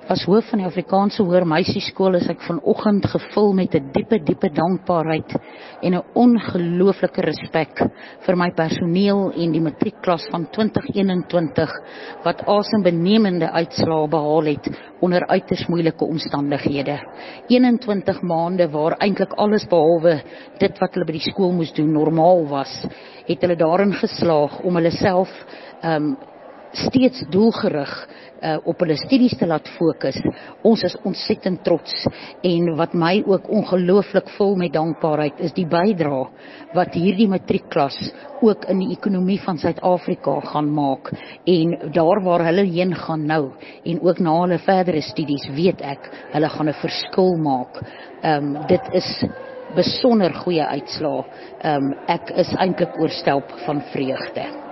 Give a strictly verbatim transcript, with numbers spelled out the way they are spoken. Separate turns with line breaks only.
As hoof van die Afrikaanse Hoër Meisieskool is ek vanoggend gevul met 'n diepe, diepe dankbaarheid en 'n ongelooflike respek vir my personeel en die matriekklas van twintig eenentwintig wat asembenemende uitslae behaal het onder uiters moeilike omstandighede. eenentwintig maande waar eintlik alles behalwe dit wat hulle by die skool moes doen normaal was, het hulle daarin geslaag om hulle self um, steeds doelgerig uh, op hulle studies te laat fokus. Ons is ontsettend trots en wat my ook ongelooflik vul met dankbaarheid is die bydrae wat hierdie matriekklas ook in die ekonomie van Suid-Afrika gaan maak en daar waar hulle heen gaan nou en ook na hulle verdere studies weet ek, hulle gaan 'n verskil maak. Um, dit is besonder goeie uitslae. Um, ek is eintlik oorstelp van vreugde.